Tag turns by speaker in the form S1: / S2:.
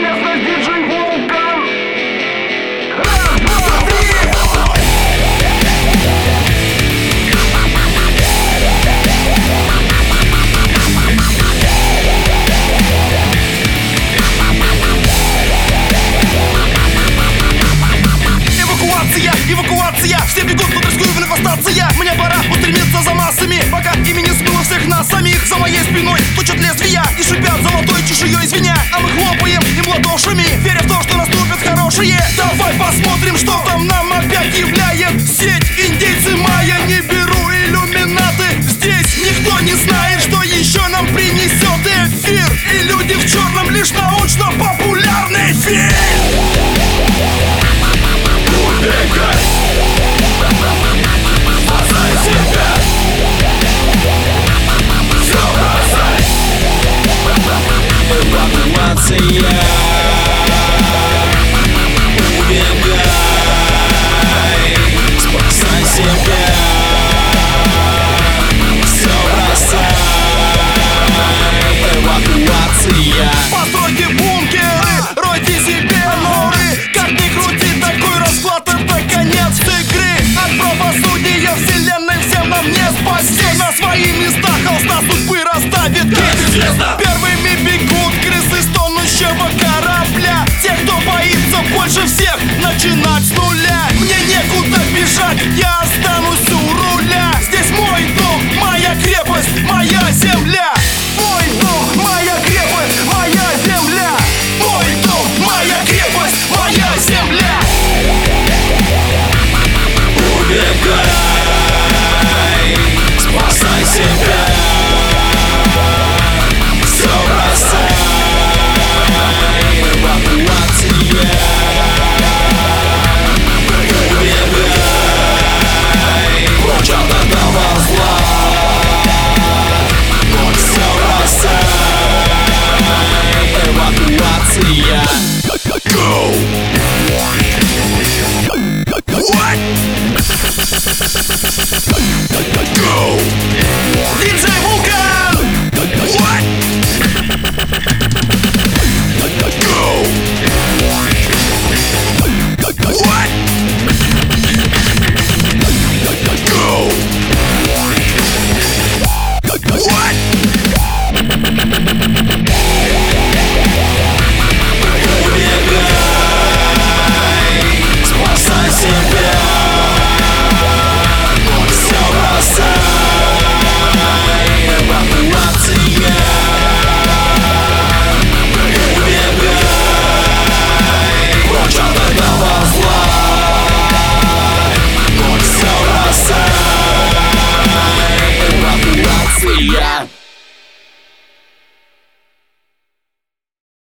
S1: местность диджей Вулкан. Раз, два, три. Эвакуация, все бегут, но рискую вновь остаться я. Мне пора устремиться за массами, пока ими не смыло всех нас самих. За моей спиной точат лезвия и шипят золотой чешуей звеня. А мы хлопаем им ладошами, веря в то, что наступит хорошее. Давай посмотрим, что там нам опять являет сеть. Индейцы майя, не беру иллюминаты. Здесь никто не знает, что еще нам принесет эфир. И люди в черном лишь научно-популярный фильм. Убегай! Спасай себя! Все бросай!
S2: Эвакуация! Убегай! Спасай себя! Все бросай! Эвакуация!
S1: Постройте бункеры, ройте себе норы. Как ни крути, такой расклад — это конец игры. От правосудия вселенной всем нам не спасти. На свои места холста судьбы расставит.